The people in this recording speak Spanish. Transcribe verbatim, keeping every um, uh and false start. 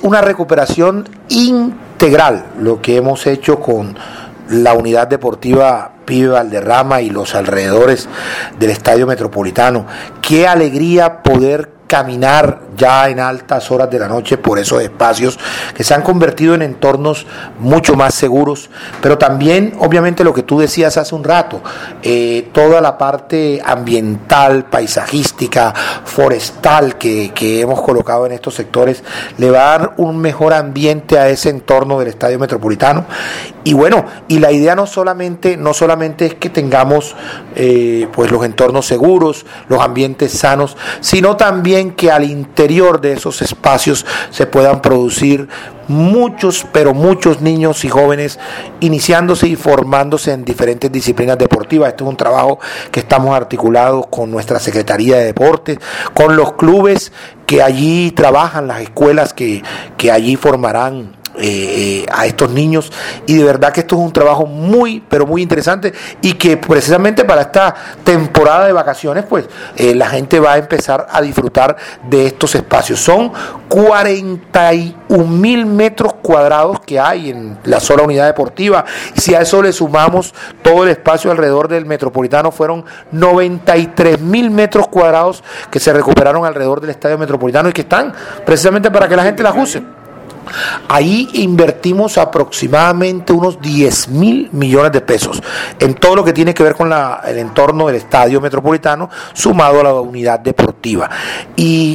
una recuperación integral lo que hemos hecho con la unidad deportiva Pibe Valderrama y los alrededores del Estadio Metropolitano. Qué alegría poder caminar ya en altas horas de la noche por esos espacios que se han convertido en entornos mucho más seguros, pero también obviamente lo que tú decías hace un rato, eh, toda la parte ambiental, paisajística, forestal que, que hemos colocado en estos sectores le va a dar un mejor ambiente a ese entorno del Estadio Metropolitano. Y bueno, y la idea no solamente, no solamente es que tengamos eh, pues los entornos seguros, los ambientes sanos, sino también que al interior de esos espacios se puedan producir muchos, pero muchos niños y jóvenes iniciándose y formándose en diferentes disciplinas deportivas. Este es un trabajo que estamos articulados con nuestra Secretaría de Deportes, con los clubes que allí trabajan, las escuelas que, que allí formarán Eh, a estos niños, y de verdad que esto es un trabajo muy pero muy interesante y que precisamente para esta temporada de vacaciones pues eh, la gente va a empezar a disfrutar de estos espacios. Son cuarenta y un mil metros cuadrados que hay en la sola unidad deportiva, y si a eso le sumamos todo el espacio alrededor del Metropolitano, fueron noventa y tres mil metros cuadrados que se recuperaron alrededor del Estadio Metropolitano y que están precisamente para que la gente las use. Ahí invertimos aproximadamente unos diez mil millones de pesos en todo lo que tiene que ver con la, el entorno del Estadio Metropolitano, sumado a la unidad deportiva. Y